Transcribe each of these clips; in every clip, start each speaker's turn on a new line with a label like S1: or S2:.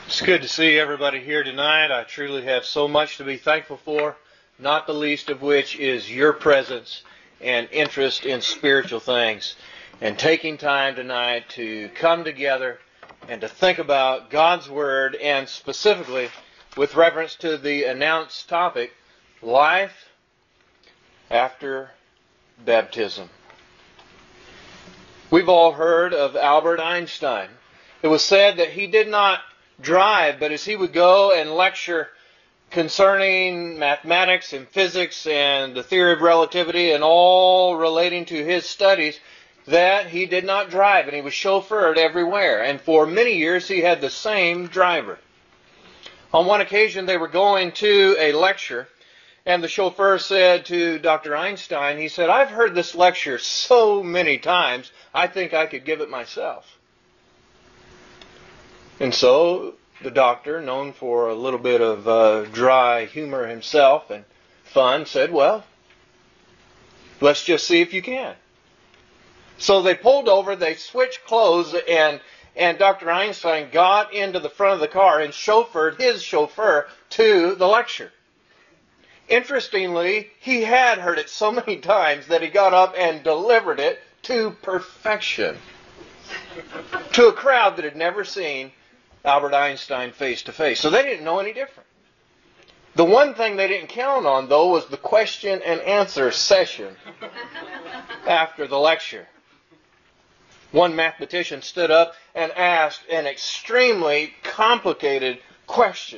S1: It's good to see everybody here tonight. I truly have so much to be thankful for, not the least of which is your presence and interest in spiritual things. And taking time tonight to come together and to think about God's Word, and specifically with reference to the announced topic, life after baptism. We've all heard of Albert Einstein. It was said that he did not drive, but as he would go and lecture concerning mathematics and physics and the theory of relativity and all relating to his studies, that he did not drive, and he was chauffeured everywhere. And for many years he had the same driver. On one occasion they were going to a lecture, and the chauffeur said to Dr. Einstein, he said, "I've heard this lecture so many times, I think I could give it myself." And so the doctor, known for a little bit of dry humor himself and fun, said, "Well, let's just see if you can." So they pulled over, they switched clothes, and Dr. Einstein got into the front of the car and chauffeured his chauffeur to the lecture. Interestingly, he had heard it so many times that he got up and delivered it to perfection to a crowd that had never seen Albert Einstein face to face. So they didn't know any different. The one thing they didn't count on, though, was the question and answer session after the lecture. One mathematician stood up and asked an extremely complicated question.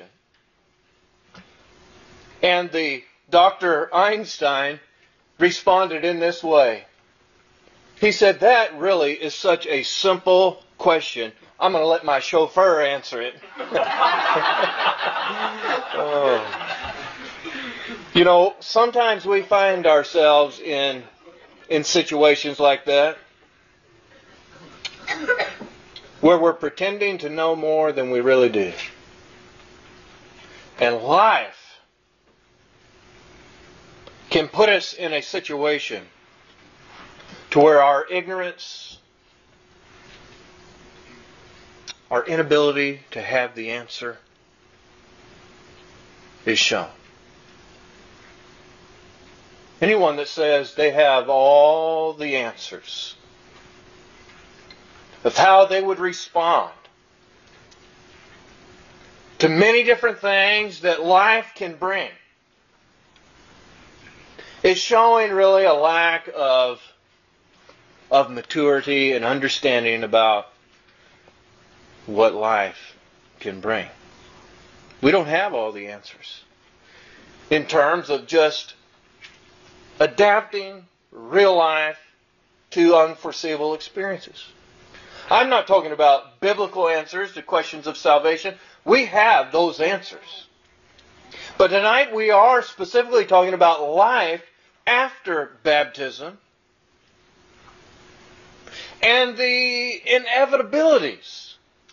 S1: And the Dr. Einstein responded in this way. He said, "That really is such a simple question. I'm going to let my chauffeur answer it." Oh. You know, sometimes we find ourselves in situations like that, where we're pretending to know more than we really do. And life can put us in a situation to where our ignorance, our inability to have the answer is shown. Anyone that says they have all the answers of how they would respond to many different things that life can bring is showing really a lack of maturity and understanding about what life can bring. We don't have all the answers in terms of just adapting real life to unforeseeable experiences. I'm not talking about biblical answers to questions of salvation. We have those answers. But tonight we are specifically talking about life after baptism and the inevitabilities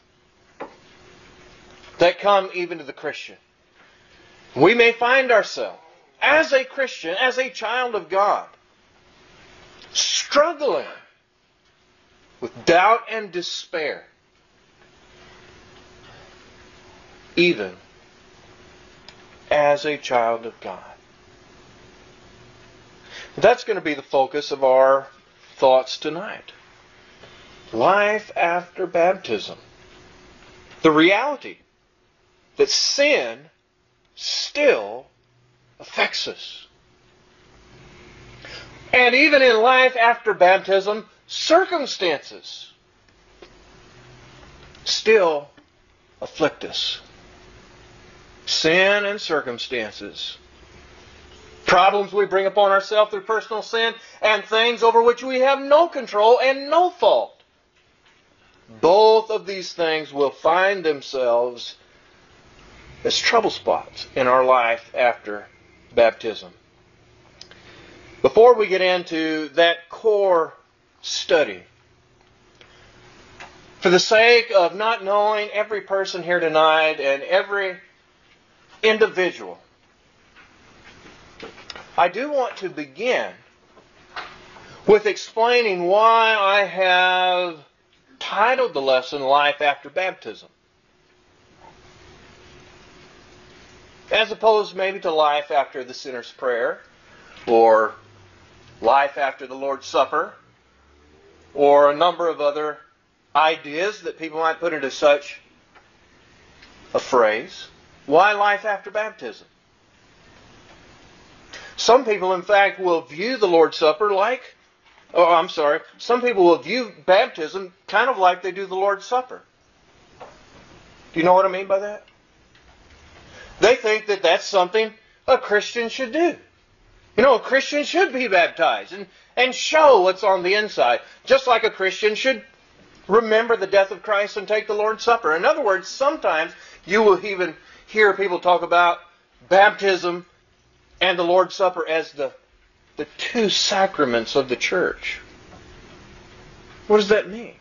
S1: that come even to the Christian. We may find ourselves, as a Christian, as a child of God, struggling with doubt and despair, even as a child of God. That's going to be the focus of our thoughts tonight. Life after baptism. The reality that sin still affects us. And even in life after baptism, circumstances still afflict us. Sin and circumstances. Problems we bring upon ourselves through personal sin, and things over which we have no control and no fault. Both of these things will find themselves as trouble spots in our life after baptism. Before we get into that core study, for the sake of not knowing every person here tonight and every individual, I do want to begin with explaining why I have titled the lesson Life After Baptism. as opposed maybe to life after the sinner's prayer, or life after the Lord's Supper, or a number of other ideas that people might put into such a phrase. Why life after baptism? Some people, in fact, will view the Lord's Supper some people will view baptism kind of like they do the Lord's Supper. Do you know what I mean by that? They think that that's something a Christian should do. You know, a Christian should be baptized and show what's on the inside, just like a Christian should remember the death of Christ and take the Lord's Supper. In other words, sometimes you will even hear people talk about baptism and the Lord's Supper as the two sacraments of the church. What does that mean?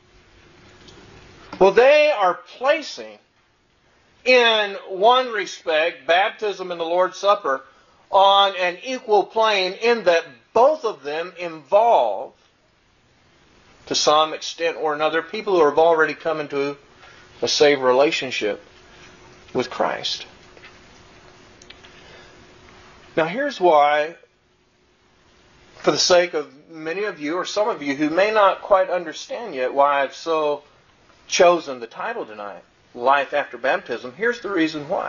S1: Well, they are placing, in one respect, baptism and the Lord's Supper on an equal plane, in that both of them involve, to some extent or another, people who have already come into a saved relationship with Christ. Now here's why, for the sake of many of you, or some of you who may not quite understand yet why I've so chosen the title tonight, Life After Baptism, here's the reason why.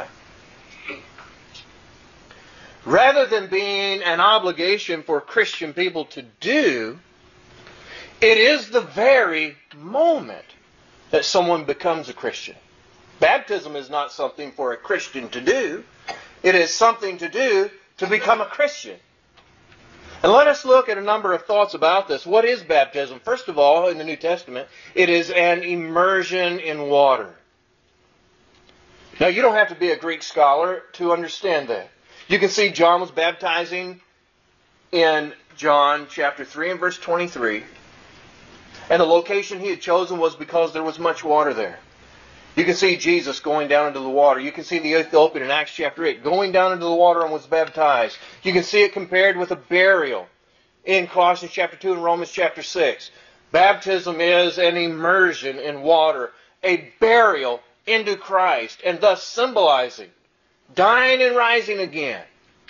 S1: Rather than being an obligation for Christian people to do, it is the very moment that someone becomes a Christian. Baptism is not something for a Christian to do. It is something to do to become a Christian. And let us look at a number of thoughts about this. What is baptism? First of all, in the New Testament, it is an immersion in water. Now, you don't have to be a Greek scholar to understand that. You can see John was baptizing in John chapter 3 and verse 23. And the location he had chosen was because there was much water there. You can see Jesus going down into the water. You can see the Ethiopian in Acts chapter 8 going down into the water and was baptized. You can see it compared with a burial in Colossians chapter 2 and Romans chapter 6. Baptism is an immersion in water, a burial into Christ, and thus symbolizing dying and rising again.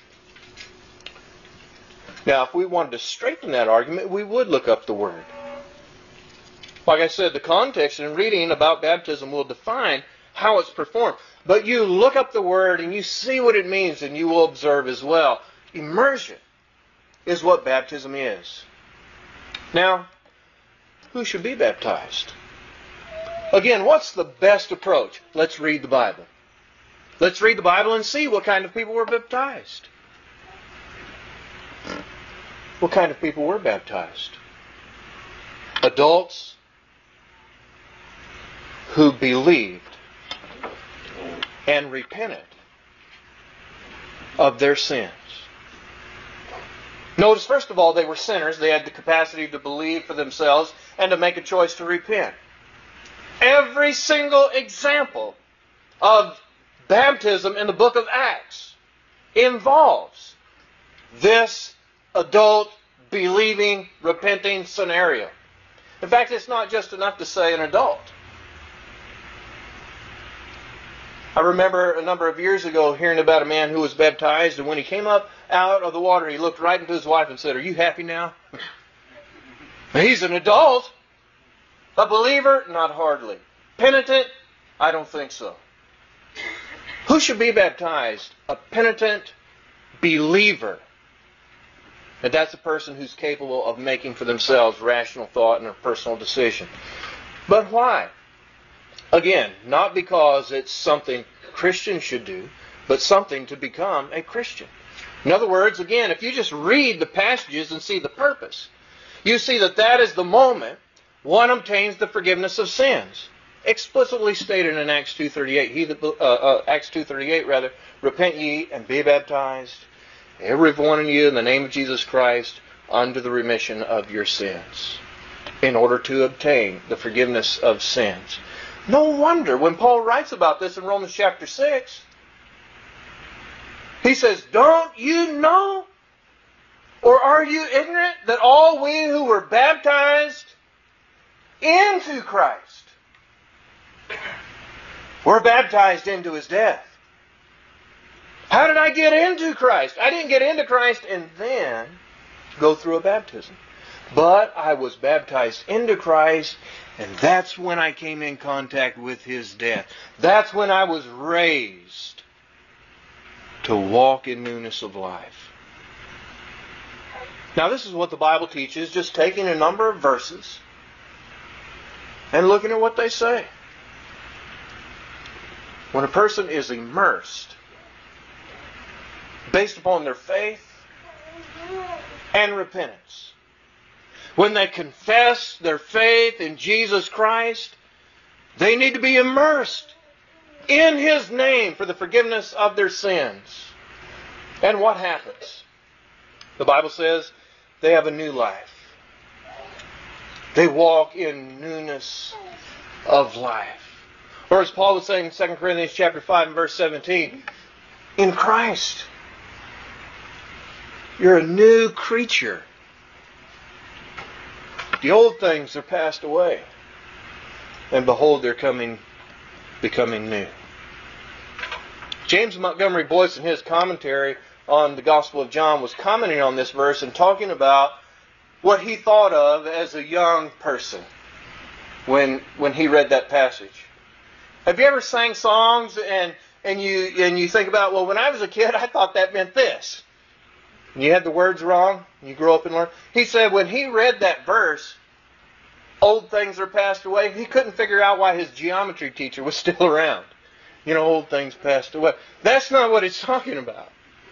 S1: Now, if we wanted to straighten that argument, we would look up the word. Like I said, the context and reading about baptism will define how it's performed. But you look up the word and you see what it means, and you will observe as well. Immersion is what baptism is. Now, who should be baptized? Again, what's the best approach? Let's read the Bible. Let's read the Bible and see what kind of people were baptized. What kind of people were baptized? Adults who believed and repented of their sins. Notice, first of all, they were sinners. They had the capacity to believe for themselves and to make a choice to repent. Every single example of baptism in the book of Acts involves this adult, believing, repenting scenario. In fact, it's not just enough to say an adult. I remember a number of years ago hearing about a man who was baptized, and when he came up out of the water, he looked right into his wife and said, "Are you happy now?" He's an adult. A believer? Not hardly. Penitent? I don't think so. Who should be baptized? A penitent believer. And that's a person who's capable of making for themselves rational thought and a personal decision. But why? Again, not because it's something Christians should do, but something to become a Christian. In other words, again, if you just read the passages and see the purpose, you see that that is the moment one obtains the forgiveness of sins. Explicitly stated in Acts 2:38, repent ye and be baptized, every one of you, in the name of Jesus Christ, unto the remission of your sins, in order to obtain the forgiveness of sins. No wonder when Paul writes about this in Romans chapter 6, he says, "Don't you know, or are you ignorant, that all we who were baptized into Christ were baptized into His death?" How did I get into Christ? I didn't get into Christ and then go through a baptism. But I was baptized into Christ, and that's when I came in contact with His death. That's when I was raised to walk in newness of life. Now this is what the Bible teaches, just taking a number of verses and looking at what they say. When a person is immersed based upon their faith and repentance, when they confess their faith in Jesus Christ, they need to be immersed in His name for the forgiveness of their sins. And what happens? The Bible says they have a new life. They walk in newness of life. Or as Paul was saying in 2 Corinthians chapter 5 and verse 17, in Christ, you're a new creature. The old things are passed away, and behold, they're becoming new. James Montgomery Boyce, in his commentary on the Gospel of John, was commenting on this verse and talking about what he thought of as a young person when he read that passage. Have you ever sang songs and you think about, well, when I was a kid, I thought that meant this. And you had the words wrong, and you grow up and learn. He said when he read that verse, old things are passed away, he couldn't figure out why his geometry teacher was still around. You know, old things passed away. That's not what it's talking about.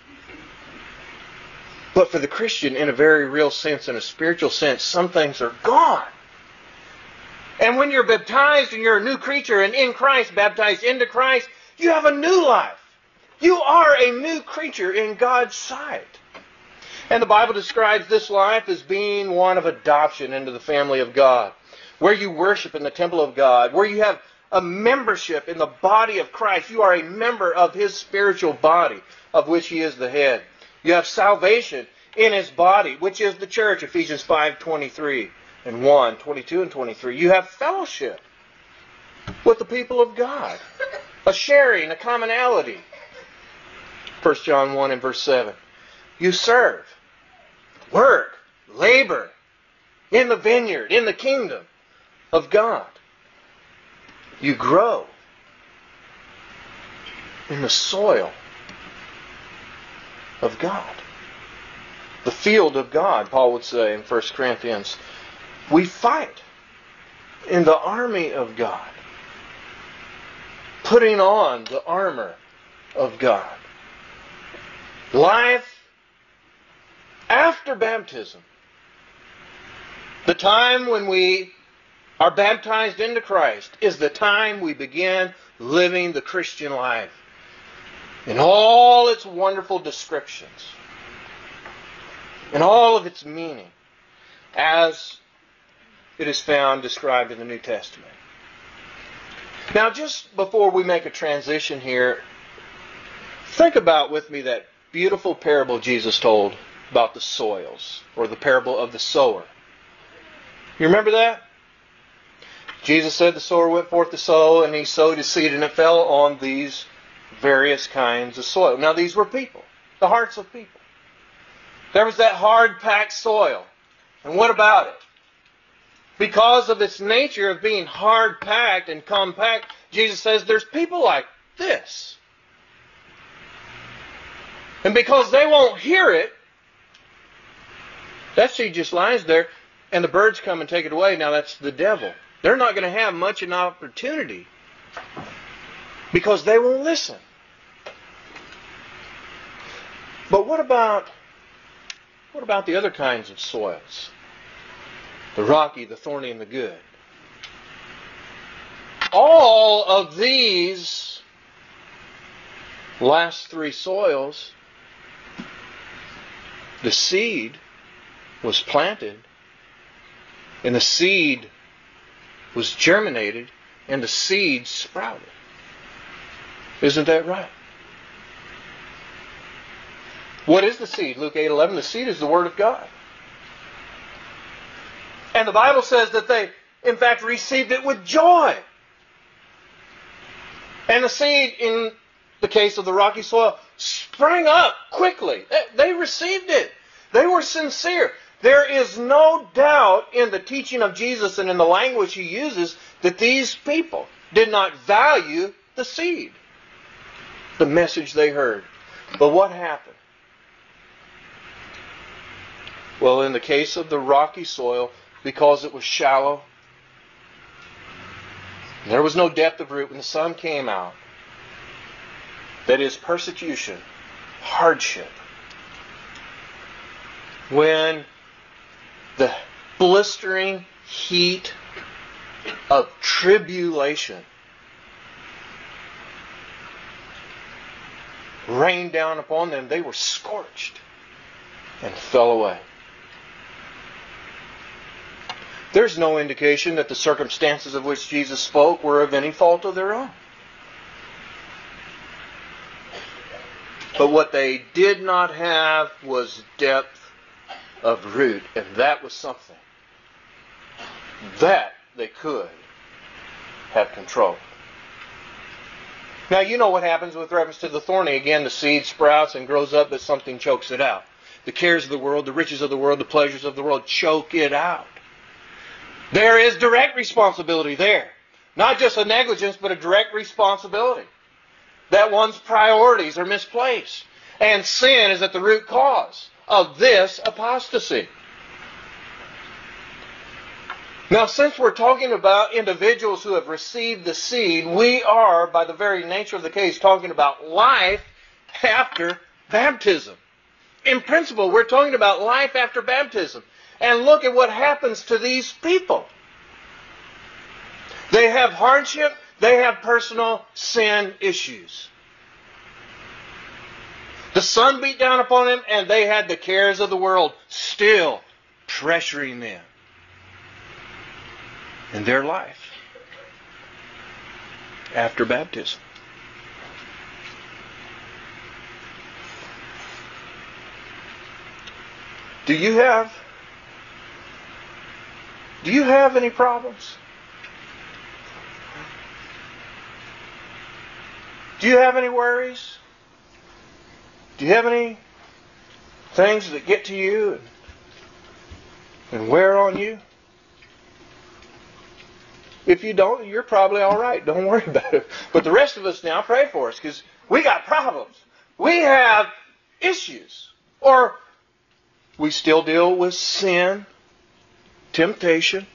S1: But for the Christian, in a very real sense, in a spiritual sense, some things are gone. And when you're baptized and you're a new creature and in Christ, baptized into Christ, you have a new life. You are a new creature in God's sight. And the Bible describes this life as being one of adoption into the family of God, where you worship in the temple of God, where you have a membership in the body of Christ. You are a member of His spiritual body, of which He is the head. You have salvation in His body, which is the church, Ephesians 5:23 and 1:22 and 23. You have fellowship with the people of God, a sharing, a commonality. 1 John 1 and verse 7. You serve, work, labor in the vineyard, in the kingdom of God. You grow in the soil of God. The field of God, Paul would say in 1 Corinthians. We fight in the army of God, putting on the armor of God. Life after baptism. The time when we are baptized into Christ is the time we begin living the Christian life in all its wonderful descriptions, in all of its meaning, as it is found described in the New Testament. Now, just before we make a transition here, think about with me that beautiful parable Jesus told about the soils, or the parable of the sower. You remember that? Jesus said the sower went forth to sow, and he sowed his seed, and it fell on these various kinds of soil. Now, these were people, the hearts of people. There was that hard-packed soil. And what about it? Because of its nature of being hard-packed and compact, Jesus says there's people like this. And because they won't hear it, that seed just lies there, and the birds come and take it away. Now that's the devil. They're not going to have much of an opportunity because they won't listen. But what about the other kinds of soils? The rocky, the thorny, and the good. All of these last three soils, the seed was planted, and the seed was germinated, and the seed sprouted. Isn't that right? What is the seed? Luke 8:11. The seed is the Word of God. And the Bible says that they, in fact, received it with joy. And the seed, in the case of the rocky soil, sprang up quickly. They received it. They were sincere. There is no doubt in the teaching of Jesus and in the language he uses that these people did not value the seed, the message they heard. But what happened? Well, in the case of the rocky soil, because it was shallow, there was no depth of root when the sun came out. That is persecution, hardship. When the blistering heat of tribulation rained down upon them, they were scorched and fell away. There's no indication that the circumstances of which Jesus spoke were of any fault of their own. But what they did not have was depth of root, and that was something that they could have controlled. Now, you know what happens with reference to the thorny. Again, the seed sprouts and grows up, but something chokes it out. The cares of the world, the riches of the world, the pleasures of the world choke it out. There is direct responsibility there. Not just a negligence, but a direct responsibility. That one's priorities are misplaced. And sin is at the root cause of this apostasy. Now, since we're talking about individuals who have received the seed, we are, by the very nature of the case, talking about life after baptism. In principle, we're talking about life after baptism. And look at what happens to these people. They have hardship. They have personal sin issues. The sun beat down upon them, and they had the cares of the world still pressuring them in their life after baptism. Do you have any problems? Do you have any worries? Do you have any things that get to you and wear on you? If you don't, you're probably all right. Don't worry about it. But the rest of us now, pray for us, because we got problems. We have issues. Or we still deal with sin, temptation.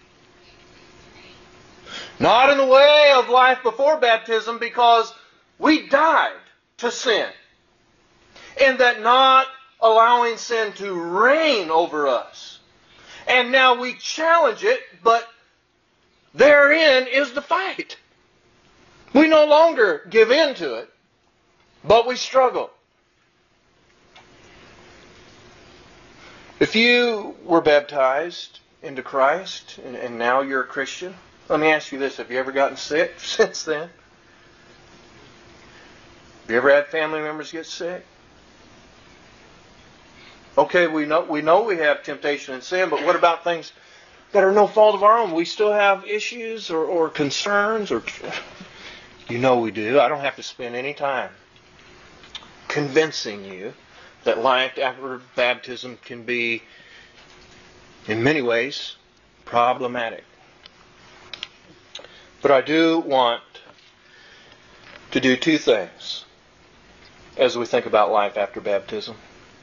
S1: Not in the way of life before baptism, because we died to sin. And that not allowing sin to reign over us. And now we challenge it, but therein is the fight. We no longer give in to it, but we struggle. If you were baptized into Christ and now you're a Christian, let me ask you this. Have you ever gotten sick since then? Have you ever had family members get sick? Okay, we know we have temptation and sin, but what about things that are no fault of our own? We still have issues or concerns, or you know we do. I don't have to spend any time convincing you that life after baptism can be, in many ways, problematic. But I do want to do two things as we think about life after baptism.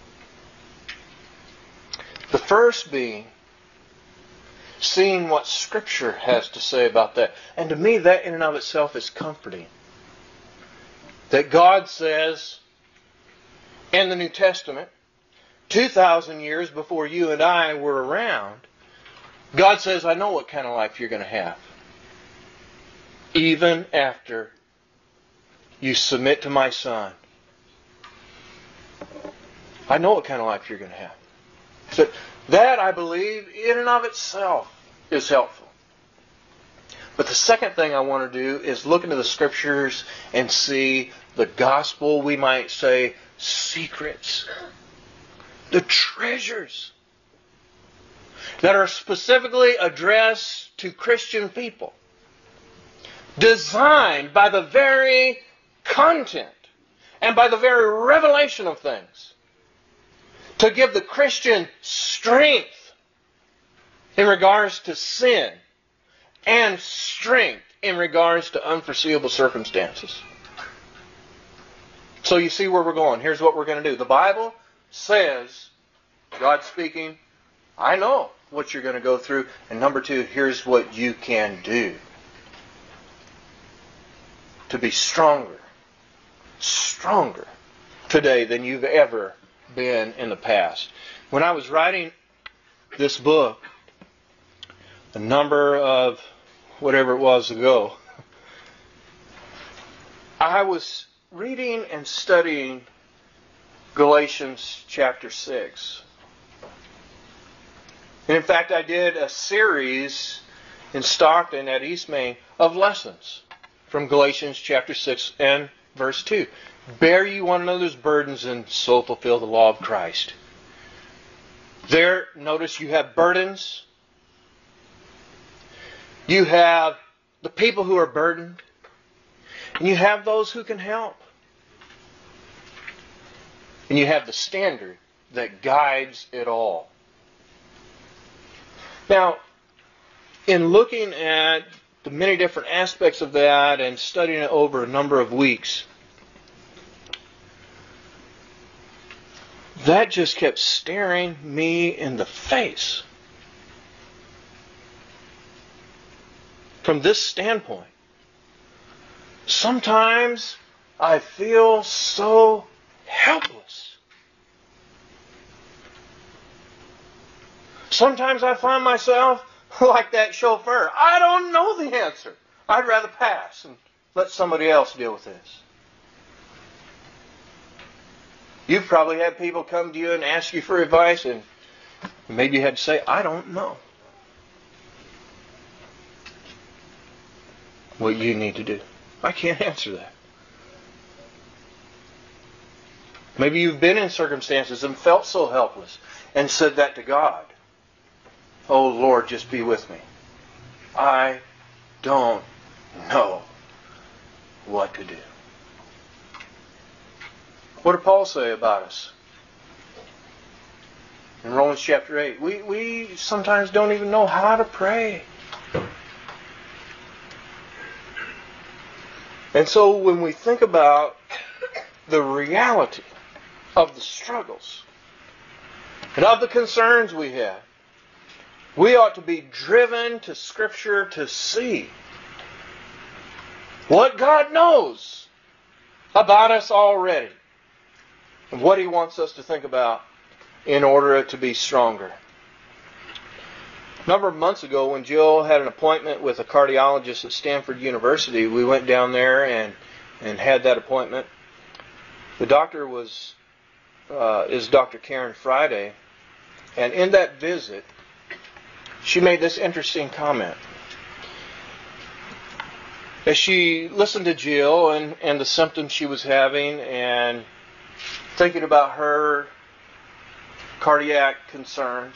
S1: The first being seeing what Scripture has to say about that. And to me, that in and of itself is comforting. That God says in the New Testament, 2,000 years before you and I were around, God says, I know what kind of life you're going to have. Even after you submit to my Son. I know what kind of life you're going to have. So that, I believe, in and of itself is helpful. But the second thing I want to do is look into the Scriptures and see the gospel, we might say, secrets. The treasures that are specifically addressed to Christian people. Designed by the very content and by the very revelation of things, to give the Christian strength in regards to sin and strength in regards to unforeseeable circumstances. So you see where we're going. Here's what we're going to do. The Bible says, God speaking, I know what you're going to go through. And number two, here's what you can do to be stronger today than you've ever been in the past. When I was writing this book, a number of whatever it was ago, I was reading and studying Galatians chapter 6. And in fact, I did a series in Stockton at East Main of lessons from Galatians chapter 6 and verse 2. Bear ye one another's burdens and so fulfill the law of Christ. There, notice you have burdens. You have the people who are burdened. And you have those who can help. And you have the standard that guides it all. Now, in looking at the many different aspects of that and studying it over a number of weeks, that just kept staring me in the face. From this standpoint, sometimes I feel so helpless. Sometimes I find myself like that chauffeur. I don't know the answer. I'd rather pass and let somebody else deal with this. You've probably had people come to you and ask you for advice, and maybe you had to say, I don't know what you need to do. I can't answer that. Maybe you've been in circumstances and felt so helpless and said that to God. Oh Lord, just be with me. I don't know what to do. What did Paul say about us? In Romans chapter 8, we sometimes don't even know how to pray. And so when we think about the reality of the struggles and of the concerns we have, we ought to be driven to Scripture to see what God knows about us already and what He wants us to think about in order to be stronger. A number of months ago, when Jill had an appointment with a cardiologist at Stanford University, we went down there and had that appointment. The doctor is Dr. Karen Friday, and in that visit, she made this interesting comment. As she listened to Jill and the symptoms she was having and thinking about her cardiac concerns,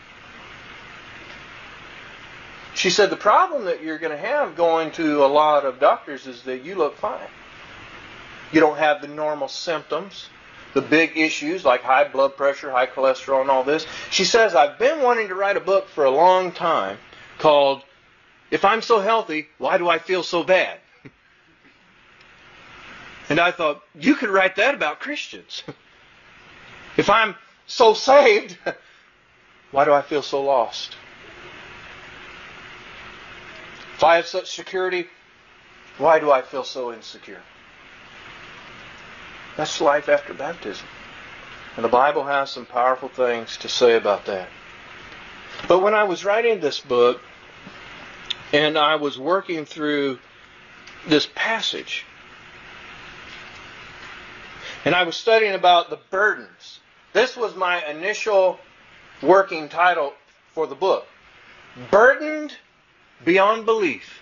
S1: she said, the problem that you're going to have going to a lot of doctors is that you look fine. You don't have the normal symptoms, the big issues like high blood pressure, high cholesterol, and all this. She says, I've been wanting to write a book for a long time called, If I'm So Healthy, Why Do I Feel So Bad? And I thought, you could write that about Christians. If I'm so saved, why do I feel so lost? If I have such security, why do I feel so insecure? That's life after baptism. And the Bible has some powerful things to say about that. But when I was writing this book, and I was working through this passage, and I was studying about the burdens, this was my initial working title for the book. Burdened Beyond Belief.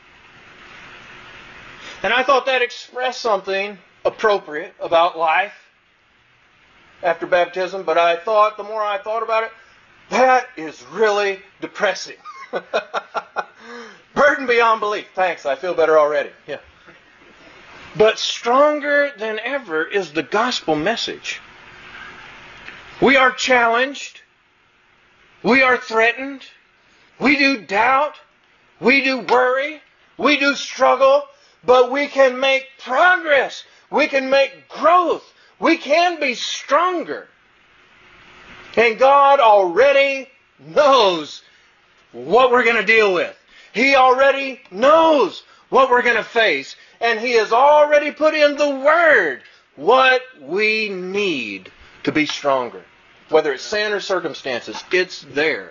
S1: And I thought that expressed something appropriate about life after baptism, but I thought, the more I thought about it, that is really depressing. Burden beyond belief. Thanks, I feel better already. Yeah. But stronger than ever is the gospel message. We are challenged. We are threatened. We do doubt. We do worry. We do struggle. But we can make progress. We can make growth. We can be stronger. And God already knows what we're going to deal with. He already knows what we're going to face. And He has already put in the Word what we need to be stronger. Whether it's sin or circumstances, it's there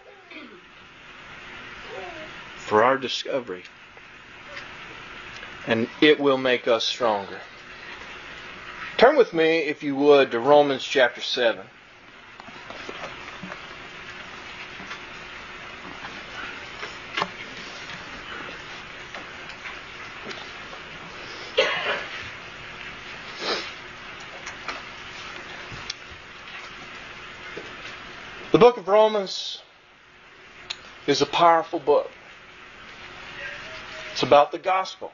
S1: for our discovery. And it will make us stronger. Turn with me, if you would, to Romans chapter 7. The book of Romans is a powerful book. It's about the gospel.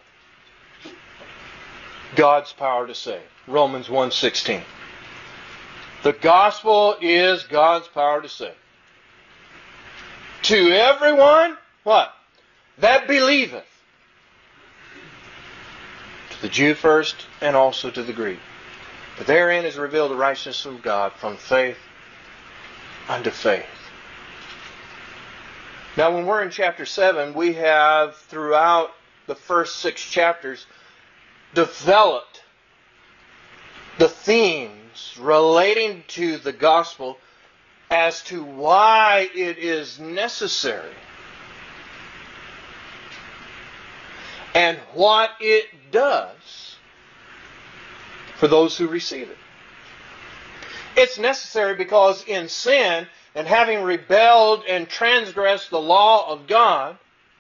S1: God's power to save. Romans 1:16. The gospel is God's power to save. To everyone, what? That believeth. To the Jew first, and also to the Greek. But therein is revealed the righteousness of God from faith unto faith. Now when we're in chapter 7, we have throughout the first 6 chapters developed the themes relating to the gospel as to why it is necessary and what it does for those who receive it. It's necessary because in sin and having rebelled and transgressed the law of God,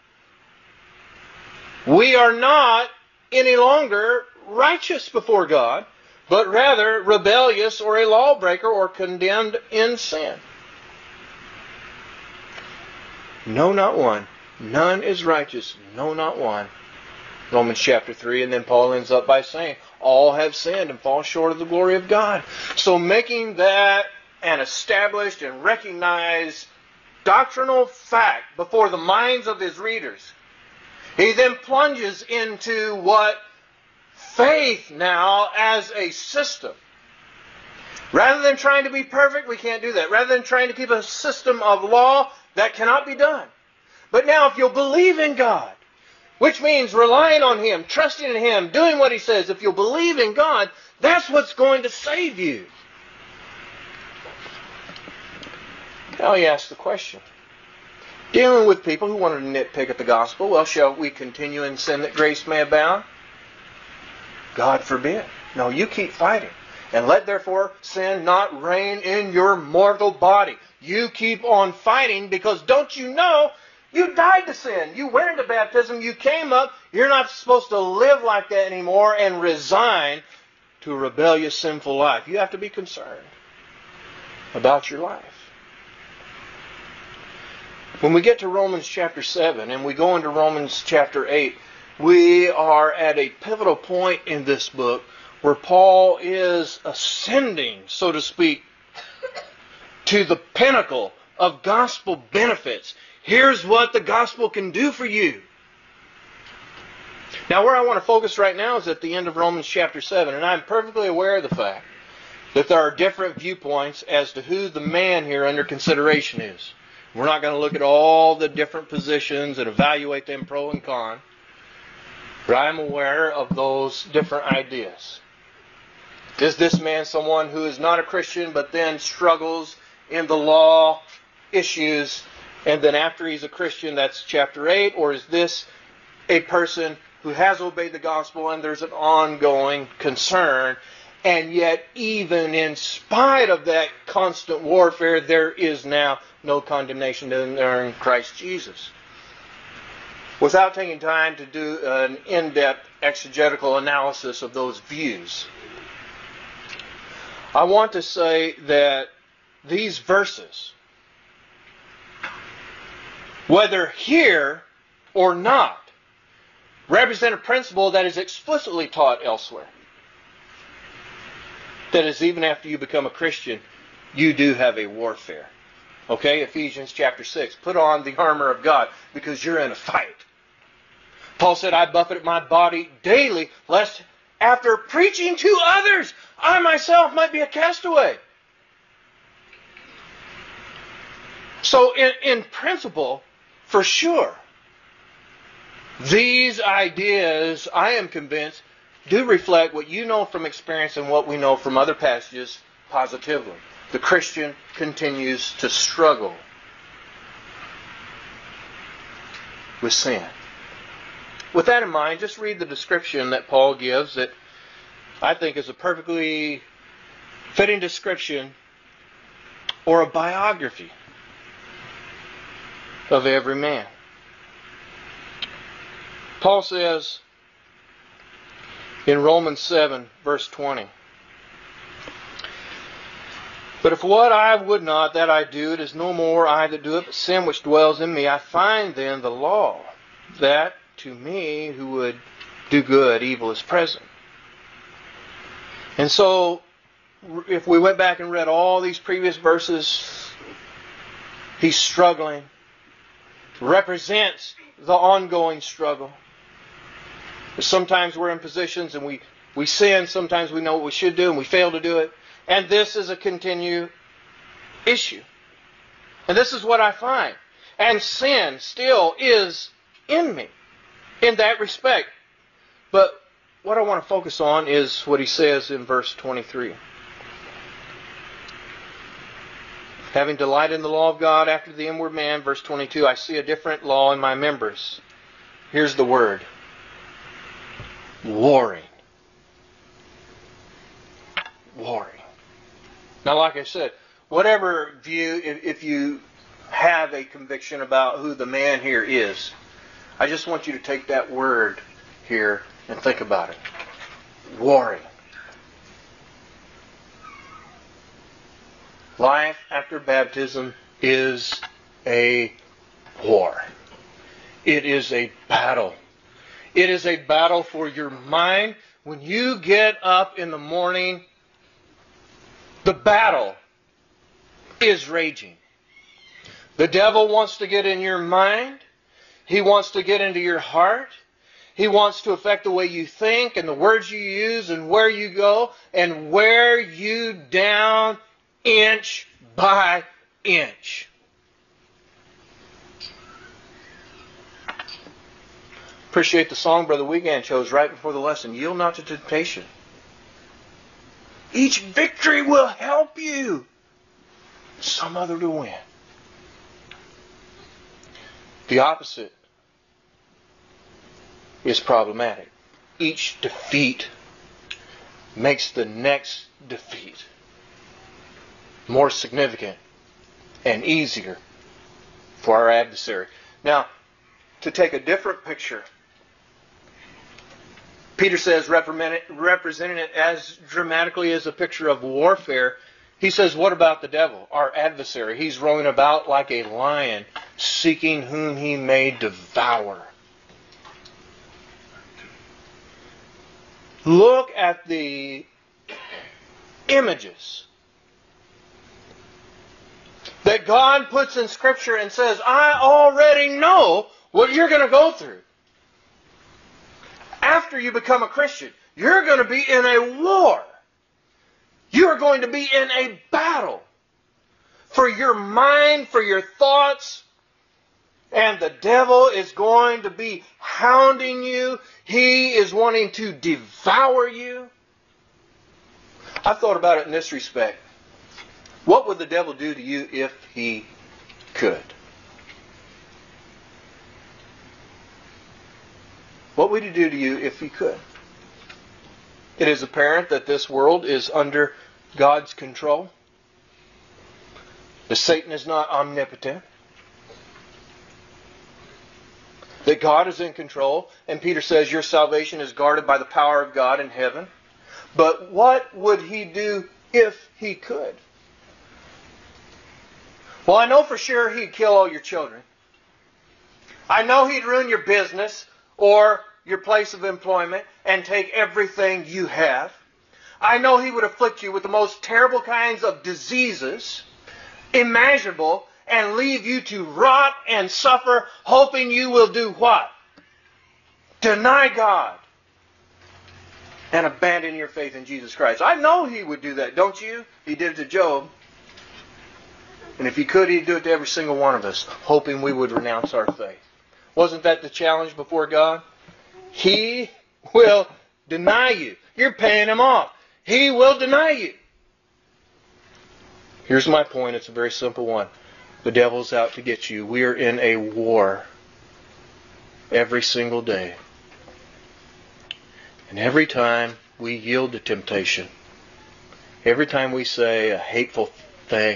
S1: we are not any longer righteous before God, but rather rebellious or a lawbreaker or condemned in sin. No, not one. None is righteous. No, not one. Romans chapter 3, and then Paul ends up by saying, all have sinned and fall short of the glory of God. So making that an established and recognized doctrinal fact before the minds of his readers, he then plunges into what faith now as a system. Rather than trying to be perfect, we can't do that. Rather than trying to keep a system of law, that cannot be done. But now if you'll believe in God, which means relying on Him, trusting in Him, doing what He says. If you'll believe in God, that's what's going to save you. Now he asks the question. Dealing with people who wanted to nitpick at the gospel, well, shall we continue in sin that grace may abound? God forbid. No, you keep fighting. And let therefore sin not reign in your mortal body. You keep on fighting because don't you know you died to sin. You went into baptism. You came up. You're not supposed to live like that anymore and resign to a rebellious, sinful life. You have to be concerned about your life. When we get to Romans chapter 7 and we go into Romans chapter 8, we are at a pivotal point in this book where Paul is ascending, so to speak, to the pinnacle of gospel benefits. Here's what the gospel can do for you. Now, where I want to focus right now is at the end of Romans chapter 7. And I'm perfectly aware of the fact that there are different viewpoints as to who the man here under consideration is. We're not going to look at all the different positions and evaluate them pro and con. But I'm aware of those different ideas. Is this man someone who is not a Christian but then struggles in the law issues, and then after he's a Christian, that's chapter 8? Or is this a person who has obeyed the gospel and there's an ongoing concern, and yet even in spite of that constant warfare, there is now no condemnation in Christ Jesus? Without taking time to do an in-depth exegetical analysis of those views, I want to say that these verses, whether here or not, represent a principle that is explicitly taught elsewhere. That is, even after you become a Christian, you do have a warfare. Okay, Ephesians chapter 6. Put on the armor of God because you're in a fight. Paul said, I buffet my body daily, lest after preaching to others, I myself might be a castaway. So in principle, for sure, these ideas, I am convinced, do reflect what you know from experience and what we know from other passages positively. The Christian continues to struggle with sin. With that in mind, just read the description that Paul gives that I think is a perfectly fitting description or a biography of every man. Paul says in Romans 7, verse 20, but if what I would not, that I do, it is no more I that do it, but sin which dwells in me. I find then the law, that to me who would do good, evil is present. And so, if we went back and read all these previous verses, he's struggling. Represents the ongoing struggle. Sometimes we're in positions and we sin. Sometimes we know what we should do and we fail to do it. And this is a continued issue. And this is what I find. And sin still is in me in that respect. But what I want to focus on is what he says in verse 23. Having delight in the law of God after the inward man, verse 22, I see a different law in my members. Here's the word. Warring. Warring. Now, like I said, whatever view, if you have a conviction about who the man here is, I just want you to take that word here and think about it. Warring. Life after baptism is a war. It is a battle. It is a battle for your mind. When you get up in the morning, the battle is raging. The devil wants to get in your mind. He wants to get into your heart. He wants to affect the way you think and the words you use and where you go and wear you down inch by inch. Appreciate the song Brother Wiegand chose right before the lesson. Yield not to temptation. Each victory will help you some other to win. The opposite is problematic. Each defeat makes the next defeat more significant and easier for our adversary. Now, to take a different picture, Peter says, representing it as dramatically as a picture of warfare, he says, what about the devil, our adversary? He's roaming about like a lion, seeking whom he may devour. Look at the images that God puts in Scripture and says, I already know what you're going to go through. After you become a Christian, you're going to be in a war. You're going to be in a battle for your mind, for your thoughts. And the devil is going to be hounding you. He is wanting to devour you. I've thought about it in this respect. What would the devil do to you if he could? What would he do to you if he could? It is apparent that this world is under God's control. That Satan is not omnipotent. That God is in control. And Peter says your salvation is guarded by the power of God in heaven. But what would he do if he could? Well, I know for sure he'd kill all your children. I know he'd ruin your business or your place of employment and take everything you have. I know He would afflict you with the most terrible kinds of diseases imaginable and leave you to rot and suffer, hoping you will do what? Deny God and abandon your faith in Jesus Christ. I know He would do that, don't you? He did it to Job. And if He could, He'd do it to every single one of us, hoping we would renounce our faith. Wasn't that the challenge before God? He will deny you. You're paying Him off. He will deny you. Here's my point. It's a very simple one. The devil's out to get you. We are in a war every single day. And every time we yield to temptation, every time we say a hateful thing,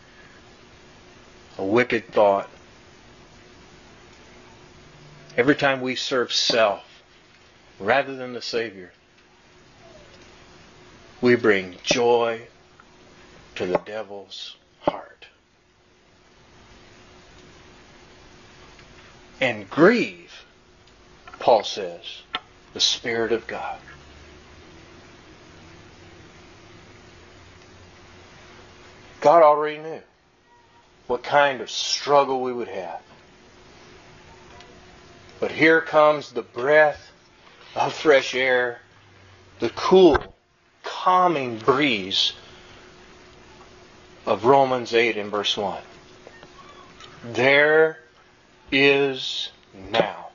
S1: a wicked thought, every time we serve self rather than the Savior, we bring joy to the devil's heart. And grieve, Paul says, the Spirit of God. God already knew what kind of struggle we would have. But here comes the breath of fresh air, the cool, calming breeze of Romans 8 in verse 1. There is now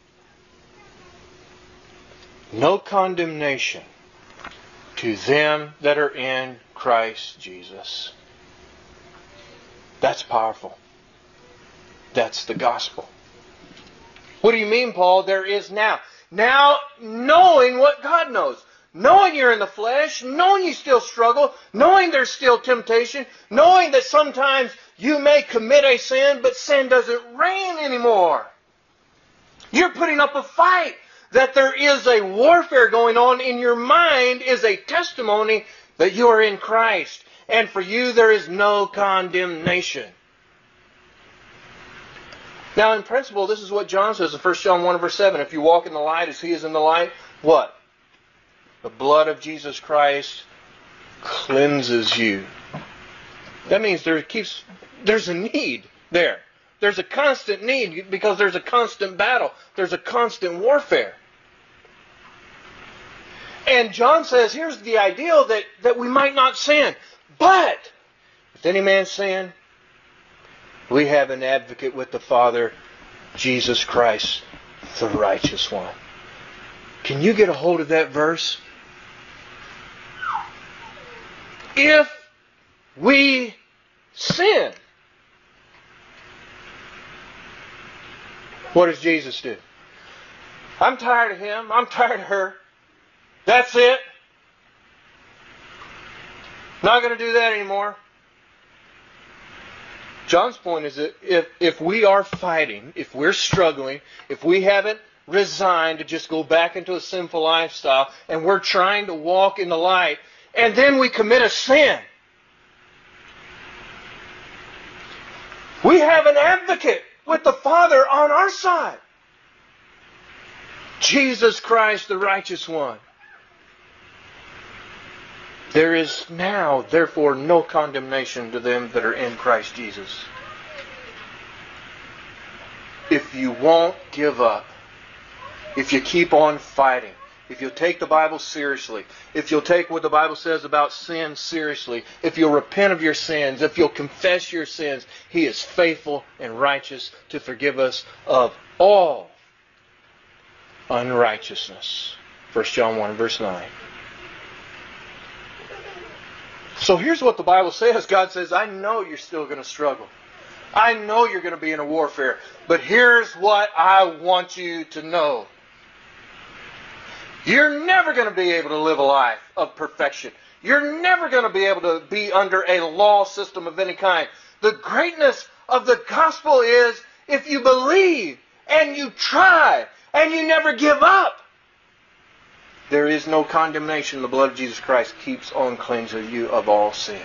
S1: no condemnation to them that are in Christ Jesus. That's powerful. That's the gospel. What do you mean, Paul? There is now. Now, knowing what God knows. Knowing you're in the flesh, knowing you still struggle, knowing there's still temptation, knowing that sometimes you may commit a sin, but sin doesn't reign anymore. You're putting up a fight. That there is a warfare going on in your mind is a testimony that you are in Christ. And for you there is no condemnation. Now in principle, this is what John says in 1 John 1 verse 7. If you walk in the light as He is in the light, what? The blood of Jesus Christ cleanses you. That means there's a need there. There's a constant need because there's a constant battle. There's a constant warfare. And John says, here's the ideal that we might not sin. But, if any man sin, we have an advocate with the Father, Jesus Christ, the righteous one. Can you get a hold of that verse? If we sin, what does Jesus do? I'm tired of him. I'm tired of her. That's it. Not going to do that anymore. John's point is that if we are fighting, if we're struggling, if we haven't resigned to just go back into a sinful lifestyle, and we're trying to walk in the light, and then we commit a sin, we have an advocate with the Father on our side. Jesus Christ, the righteous one. There is now, therefore, no condemnation to them that are in Christ Jesus. If you won't give up, if you keep on fighting, if you'll take the Bible seriously, if you'll take what the Bible says about sin seriously, if you'll repent of your sins, if you'll confess your sins, He is faithful and righteous to forgive us of all unrighteousness. 1 John 1 verse 9. So here's what the Bible says. God says, I know you're still going to struggle. I know you're going to be in a warfare. But here's what I want you to know. You're never going to be able to live a life of perfection. You're never going to be able to be under a law system of any kind. The greatness of the gospel is if you believe and you try and you never give up. There is no condemnation. The blood of Jesus Christ keeps on cleansing you of all sin.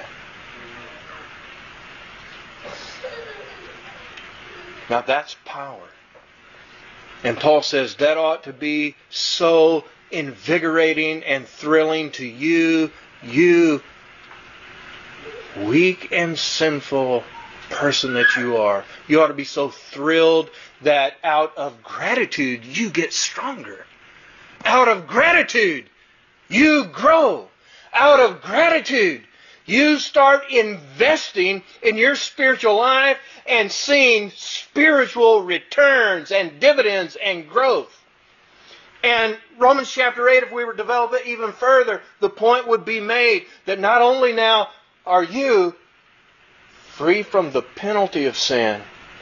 S1: Now that's power. And Paul says that ought to be so invigorating and thrilling to you, you weak and sinful person that you are. You ought to be so thrilled that out of gratitude you get stronger. Out of gratitude you grow. Out of gratitude you start investing in your spiritual life and seeing spiritual returns and dividends and growth. And Romans chapter 8, if we were to develop it even further, the point would be made that not only now are you free from the penalty of sin,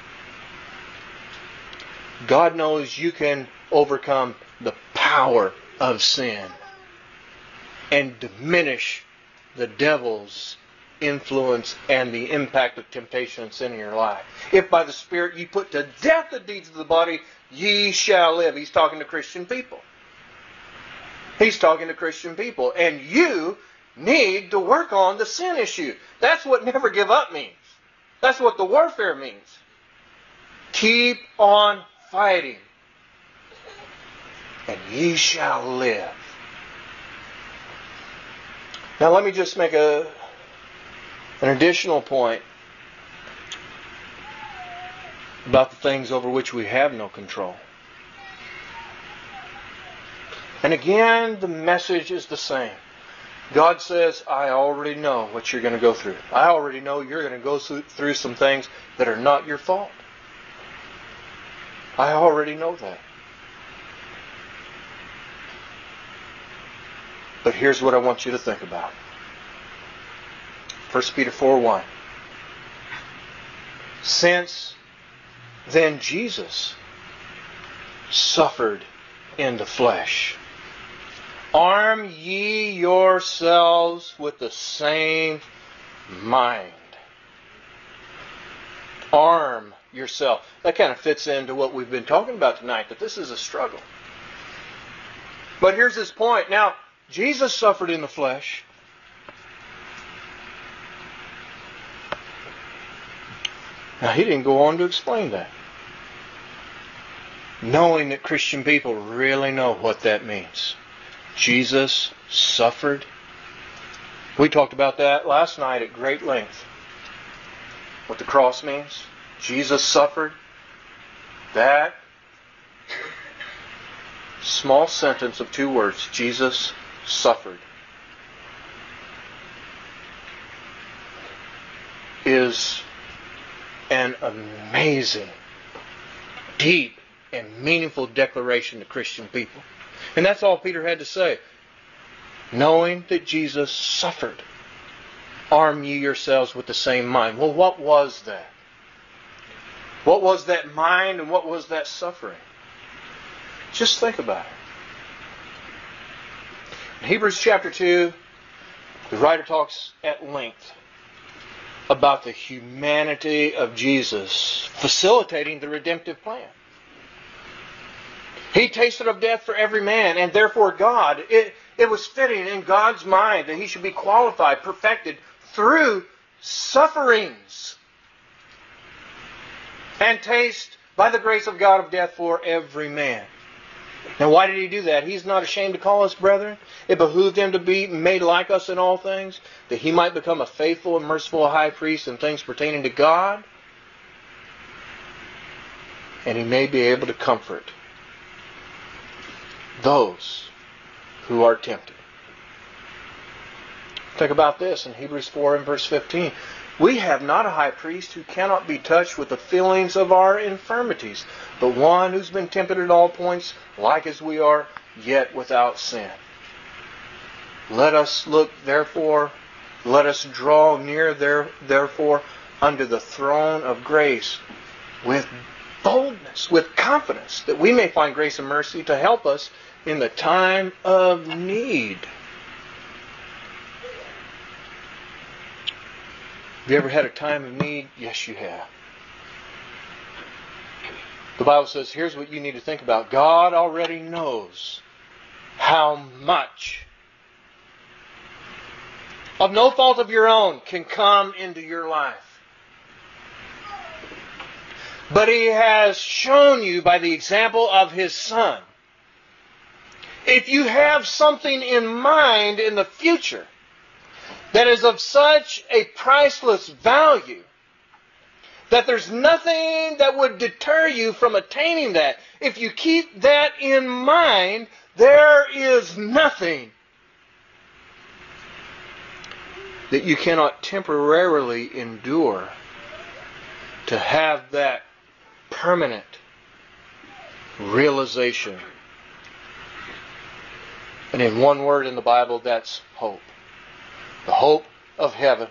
S1: God knows you can overcome the power of sin and diminish the devil's influence and the impact of temptation and sin in your life. If by the Spirit ye put to death the deeds of the body, ye shall live. He's talking to Christian people. He's talking to Christian people. And you need to work on the sin issue. That's what never give up means. That's what the warfare means. Keep on fighting, and ye shall live. Now let me just make an additional point about the things over which we have no control. And again, the message is the same. God says, I already know what you're going to go through. I already know you're going to go through some things that are not your fault. I already know that. But here's what I want you to think about. 1 Peter 4:1. Since then Jesus suffered in the flesh, arm ye yourselves with the same mind. Arm yourself. That kind of fits into what we've been talking about tonight, that this is a struggle. But here's this point. Now, Jesus suffered in the flesh. Now, he didn't go on to explain that. Knowing that Christian people really know what that means. Jesus suffered. We talked about that last night at great length. What the cross means. Jesus suffered. That small sentence of 2 words, Jesus suffered, is an amazing, deep, and meaningful declaration to Christian people. And that's all Peter had to say. Knowing that Jesus suffered, arm ye yourselves with the same mind. Well, what was that? What was that mind and what was that suffering? Just think about it. In Hebrews chapter 2, the writer talks at length about the humanity of Jesus facilitating the redemptive plan. He tasted of death for every man, and therefore God, it was fitting in God's mind that he should be qualified, perfected through sufferings, and taste by the grace of God of death for every man. Now, why did he do that? He's not ashamed to call us brethren. It behooved him to be made like us in all things, that he might become a faithful and merciful high priest in things pertaining to God, and he may be able to comfort those who are tempted. Think about this in Hebrews 4 and verse 15. We have not a high priest who cannot be touched with the feelings of our infirmities, but one who's been tempted at all points, like as we are, yet without sin. Let us look, therefore, let us draw near, therefore, unto the throne of grace with boldness, with confidence, that we may find grace and mercy to help us in the time of need. Have you ever had a time of need? Yes, you have. The Bible says, here's what you need to think about. God already knows how much of no fault of your own can come into your life. but He has shown you by the example of His Son. If you have something in mind in the future that is of such a priceless value that there's nothing that would deter you from attaining that, if you keep that in mind, there is nothing that you cannot temporarily endure to have that permanent realization. And in one word in the Bible, that's hope. The hope of heaven.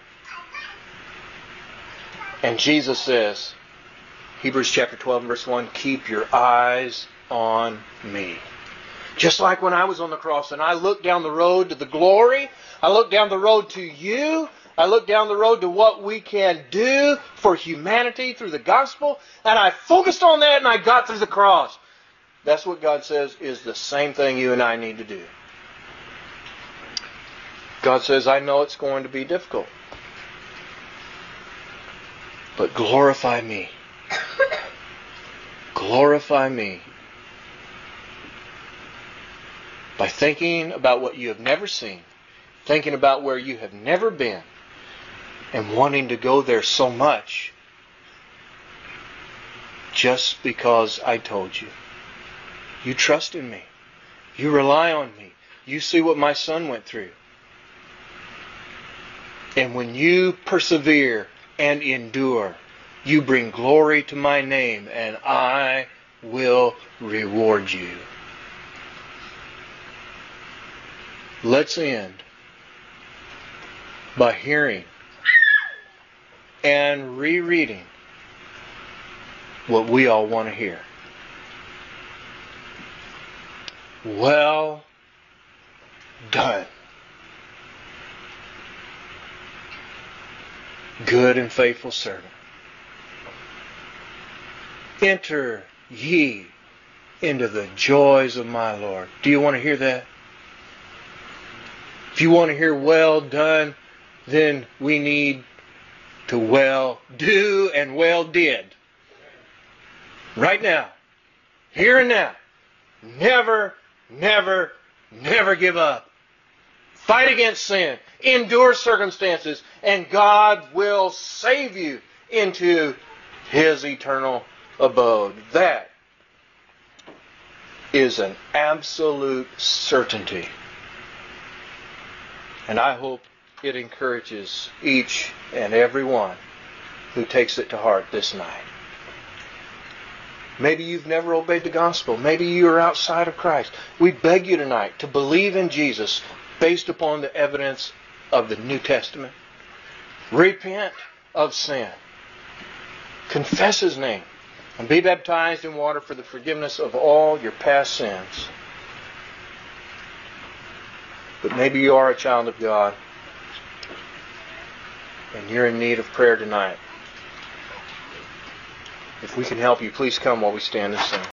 S1: And Jesus says, Hebrews chapter 12 verse 1, keep your eyes on me. Just like when I was on the cross and I looked down the road to the glory, I looked down the road to you, I looked down the road to what we can do for humanity through the gospel, and I focused on that and I got through the cross. That's what God says is the same thing you and I need to do. God says, I know it's going to be difficult, but glorify me. Glorify me by thinking about what you have never seen, thinking about where you have never been, and wanting to go there so much just because I told you. You trust in me. You rely on me. You see what my son went through. And when you persevere and endure, you bring glory to my name, and I will reward you. Let's end by hearing and rereading what we all want to hear. Well done, good and faithful servant. Enter ye into the joys of my Lord. Do you want to hear that? If you want to hear well done, then we need to well do and well did. Right now. Here and now. Never, never, never give up. Fight against sin. Endure circumstances. And God will save you into His eternal abode. That is an absolute certainty. And I hope it encourages each and every one who takes it to heart this night. Maybe you've never obeyed the gospel. Maybe you are outside of Christ. We beg you tonight to believe in Jesus based upon the evidence of the New Testament. Repent of sin. Confess His name. And be baptized in water for the forgiveness of all your past sins. But maybe you are a child of God and you're in need of prayer tonight. If we can help you, please come while we stand and sing.